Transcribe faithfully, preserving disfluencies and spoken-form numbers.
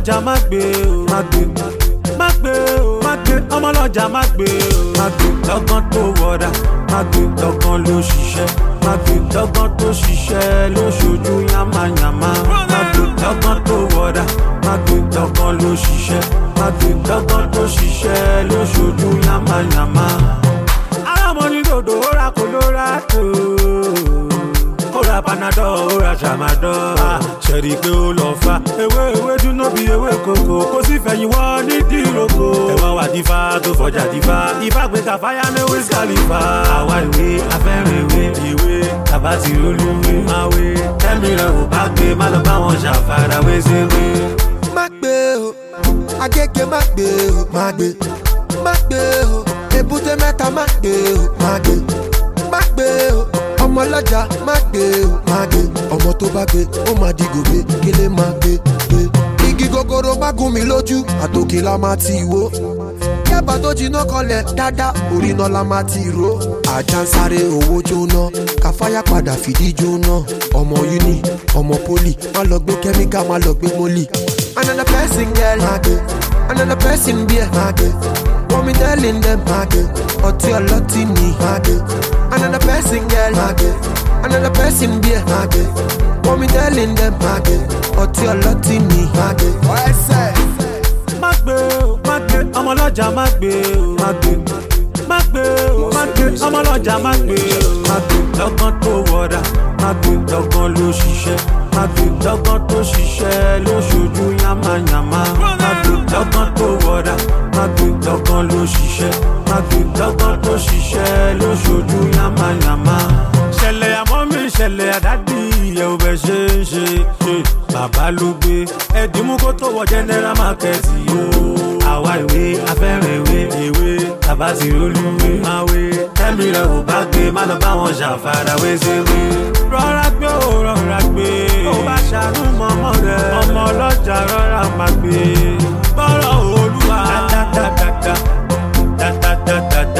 ọmọlọ́jà má gbé o má gbé má gbé o má gbé ọmọlọ́jà má gbé o má gbé lọ́gán tó wọ̀dà má gbé lọ́gán ló ṣiṣẹ́ má gbé lọ́gán tó ṣiṣẹ́ ló ṣojú yàmàyàmà má gbé lọ́gán tó wọ̀dà má gbé lọ́gán ló ṣiṣẹ́ má gbé lọ́gán tó ṣiṣẹ́ ló ṣojú yàmàyàmà. alámọ̀ ní dòdò ó ra kò ló ra tó ora panadol ora tramadol ṣẹ̀rí pé ó lọ fa ewé ewé dúná bí ewé kòkó kó sì fẹ̀yìn wọ́n ní dìrókò ẹ̀wọ̀n wà dífá tó fọjà dífá ifá gbé kàfáyà ní Wiz Khalifa àwa ìwé afẹ́rẹ́ ìwé ìwé tàbá ti olúwe máa wé tẹ́mi rẹ̀ ò bá gbé má lọ bá wọn ṣàfàrà wé séwé. má gbé o agége má gbé o má gbé má gbé o èbúté mẹ́ta má gbé o má gbé má gbé o ọmọlọ́jà má gbé o má gbé ọmọ tó bá gbé ó má di gòbe kílé má gbé gbé. igi gogoro má gún mi lójú àtòkè la má ti wó kẹ́bà tó jiná kọlẹ̀ dáadáa orí náà la má ti ró. ajá ń sáré owó jóná káfáyà padà fìdí jóná ọmọ uni ọmọ poli má lọ gbé kẹ́míkà má lọ gbé mólì. another person girl má gbé another person beer má gbé wọ́n mi telling them má gbé ọtí ọlọ́tí ni má gbé. Another person girl, magge. Another person beer, magge. Want me telling them, magge. Oti oloti ni, magge. What I say? Magbe, magbe, ọmọlọ́jà magbe, magbe. Magbe, magbe, ọmọlọ́jà magbe, magbe. Lọ́gán tó wọ̀dà, magbe. Lọ́gán ló ṣiṣẹ́, magbe. Lọ́gán tó ṣiṣẹ́ ló ṣojú yàmàyàmà, magbe. Lọ́gán tó wọ̀dà, magbe. Lọ́gán ló ṣiṣẹ́, magbe. Lọ́gán tó ṣiṣẹ́ ló ṣojú yàmàyàmà. Ṣẹlẹ̀ àmọ́ mi ṣẹlẹ̀ àdádì ìyẹ̀ ò bẹ̀ ṣe ń ṣe ṣe. Bàbá ló gbé ẹ̀dínmú kó tó wọ general market o. Àwa ìwé afẹ́rẹ́ ìwé ìwé tàbá ti olúwe máa wé. Tẹ́mi rẹ̀ ò bá gbé má lọ bá wọn ṣàfàrà wé séwé. Rọra gbé o rọra gbé. Ó bá ṣàánú mọ́mọ́ rẹ̀. Ọmọ ọlọ́jà rọra máa gbé. Bọ́rọ̀ Olúwa. Dáadáa dáadáa dáadáa dáadáa.